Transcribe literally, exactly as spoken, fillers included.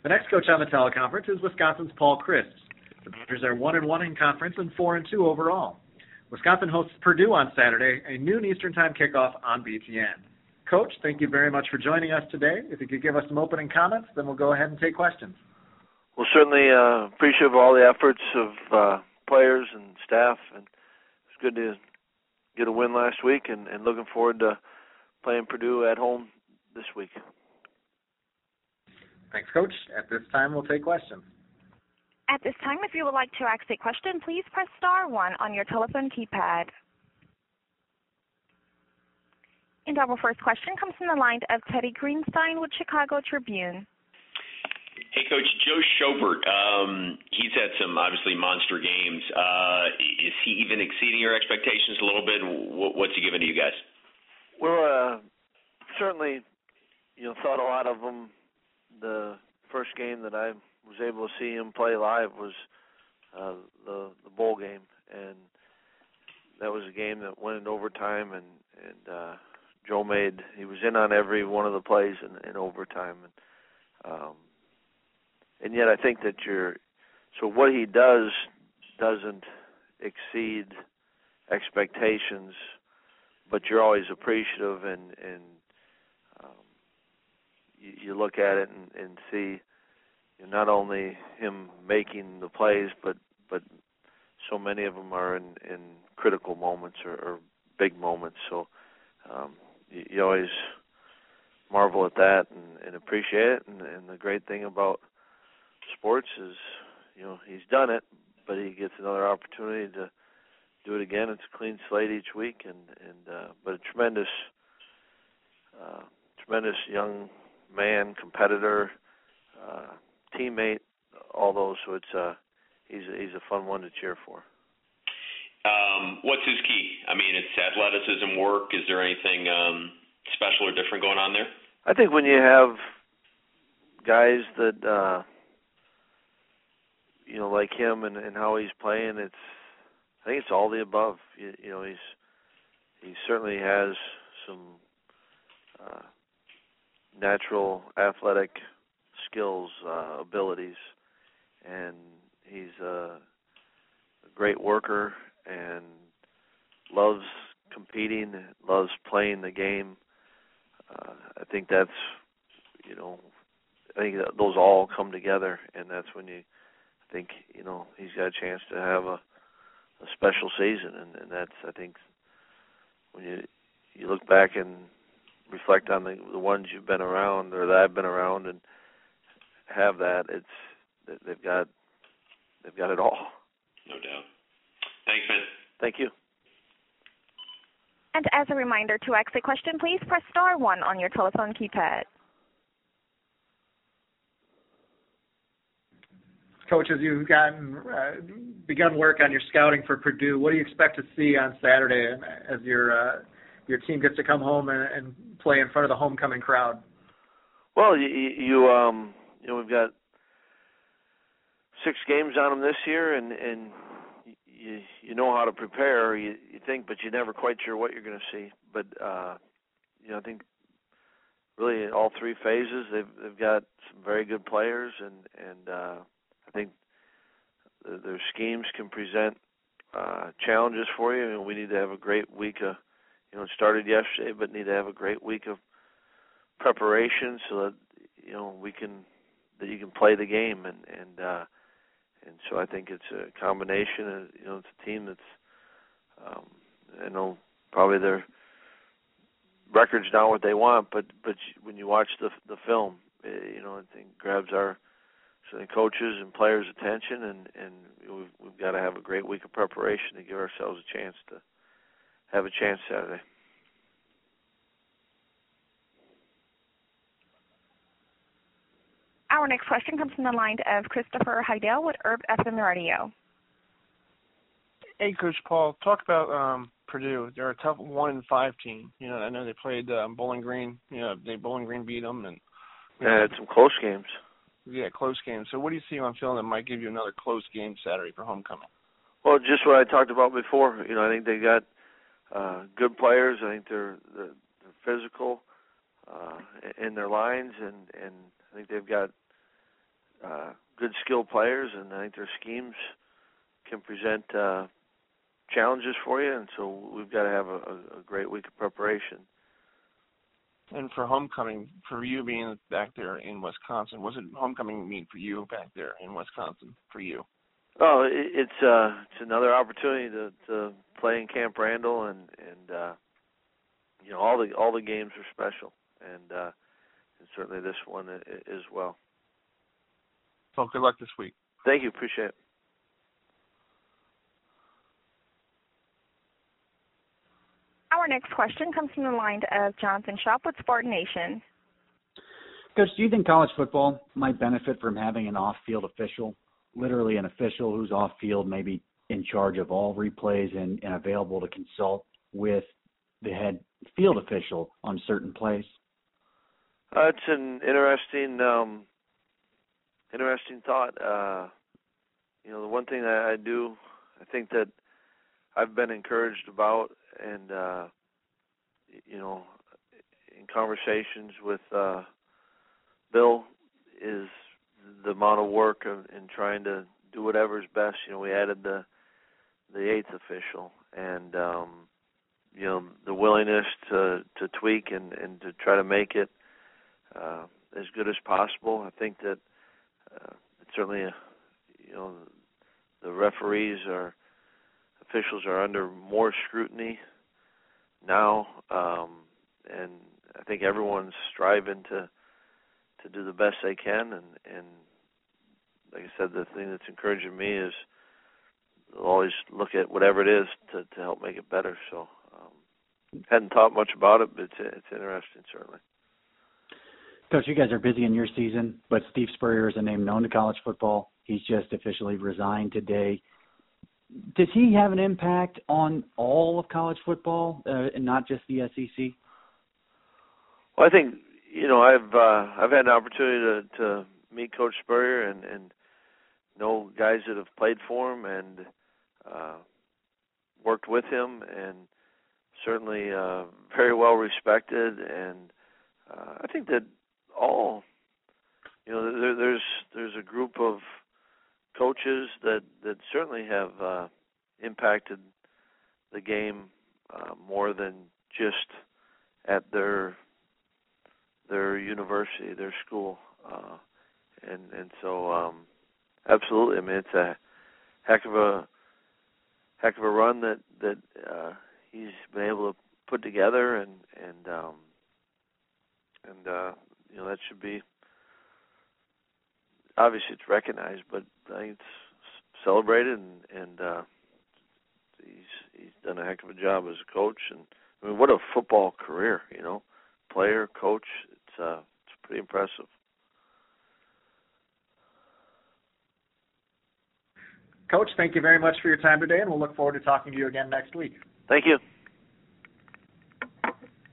The next coach on the teleconference is Wisconsin's Paul Chryst. The Badgers are one and one in conference and four and two overall. Wisconsin hosts Purdue on Saturday, a noon Eastern Time kickoff on B T N. Coach, thank you very much for joining us today. If you could give us some opening comments, then we'll go ahead and take questions. Well, certainly uh, appreciate all the efforts of uh, players and staff, and it's good to get a win last week, and, and looking forward to playing Purdue at home this week. Thanks, Coach. At this time, we'll take questions. At this time, if you would like to ask a question, please press star one on your telephone keypad. And our first question comes from the line of Teddy Greenstein with Chicago Tribune. Hey, Coach, Joe Schobert, um, he's had some, obviously, monster games. Uh, is he even exceeding your expectations a little bit? What's he giving to you guys? Well, uh, certainly, you know, thought a lot of them. The first game that I was able to see him play live was uh, the, the bowl game, and that was a game that went in overtime, and, and uh, Joe made, he was in on every one of the plays in, in overtime. And, um, and yet I think that you're, so what he does doesn't exceed expectations, but you're always appreciative, and, and um, you, you look at it and, and see you know, not only him making the plays, but but so many of them are in, in critical moments or, or big moments. So um, you, you always marvel at that and, and appreciate it. And, and the great thing about sports is, you know, he's done it, but he gets another opportunity to do it again. It's a clean slate each week, and and uh, but a tremendous, uh, tremendous young man, competitor, uh, teammate, all those. So it's uh, he's a, he's a fun one to cheer for. Um, what's his key? I mean, it's athleticism, work. Is there anything um, special or different going on there? I think when you have guys that uh, you know, like him, and, and how he's playing, it's I think it's all the above. You, you know, he's he certainly has some uh, natural athletic skills, uh, abilities, and he's a, a great worker and loves competing, loves playing the game. Uh, I think that's, you know, I think that those all come together, and that's when you I think, you know, he's got a chance to have a a special season, and, and that's, I think, when you you look back and reflect on the, the ones you've been around or that I've been around and have that, it's they've got they've got it all. No doubt. Thanks, man. Thank you. And as a reminder, to ask a question, please press star one on your telephone keypad. Coach, as you've gotten uh, begun work on your scouting for Purdue, what do you expect to see on Saturday as your uh, your team gets to come home and, and play in front of the homecoming crowd? Well, you, you um you know we've got six games on them this year, and and you you know how to prepare. You, you think, but you're never quite sure what you're going to see. But uh, you know, I think really in all three phases they've they've got some very good players, and and uh, I think their schemes can present uh, challenges for you. And we need to have a great week of, you know, it started yesterday, but need to have a great week of preparation so that, you know, we can, that you can play the game. And, and, uh, and so I think it's a combination of, you know, it's a team that's, um, I know probably their record's not what they want, but, but when you watch the, the film, you know, I think grabs our, so the coaches and players' attention, and, and we've, we've got to have a great week of preparation to give ourselves a chance to have a chance Saturday. Our next question comes from the line of Christopher Heidel with Herb F M Radio. Hey, Coach Paul, talk about um, Purdue. They're a tough one and five team. You know, I know they played um, Bowling Green. You know, they Bowling Green beat them, and you know, yeah, had some close games. Yeah, close games. So what do you see on film that might give you another close game Saturday for homecoming? Well, just what I talked about before. You know, I think they got uh, good players. I think they're they're, they're physical uh, in their lines, and, and I think they've got uh, good skilled players, and I think their schemes can present uh, challenges for you, and so we've got to have a, a great week of preparation. And for homecoming, for you being back there in Wisconsin, what does homecoming mean for you back there in Wisconsin for you? Oh, it, it's uh, it's another opportunity to, to play in Camp Randall, and and uh, you know all the all the games are special, and, uh, and certainly this one as well. So good luck this week. Thank you, appreciate it. Our next question comes from the line of Jonathan Shop with Spartan Nation. Coach, do you think college football might benefit from having an off-field official, literally an official who's off-field, maybe in charge of all replays and, and available to consult with the head field official on certain plays? Uh, it's an interesting, um, interesting thought. Uh, you know, the one thing that I do, I think that I've been encouraged about, and uh, you know, in conversations with uh, Bill, is the amount of work of, in trying to do whatever's best. You know, we added the the eighth official, and um, you know, the willingness to to tweak and, and to try to make it uh, as good as possible. I think that uh, it's certainly a, you know, the referees are officials are under more scrutiny now, um, and I think everyone's striving to to do the best they can, and, and like I said, the thing that's encouraging me is they'll always look at whatever it is to, to help make it better. So um, hadn't thought much about it, but it's, it's interesting, certainly. Coach, you guys are busy in your season, but Steve Spurrier is a name known to college football. He's just officially resigned today. Does he have an impact on all of college football uh, and not just the S E C? Well, I think, you know, I've uh, I've had an opportunity to, to meet Coach Spurrier and, and know guys that have played for him and uh, worked with him, and certainly uh, very well respected. And uh, I think that all, you know, there, there's there's a group of coaches that, that certainly have uh, impacted the game uh, more than just at their their university, their school, uh, and and so um, absolutely. I mean, it's a heck of a heck of a run that that uh, he's been able to put together, and and um, and uh, you know, that should be. Obviously, it's recognized, but I think it's celebrated, and, and uh, he's he's done a heck of a job as a coach. And I mean, what a football career, you know, player, coach. It's uh, it's pretty impressive. Coach, thank you very much for your time today, and we'll look forward to talking to you again next week. Thank you.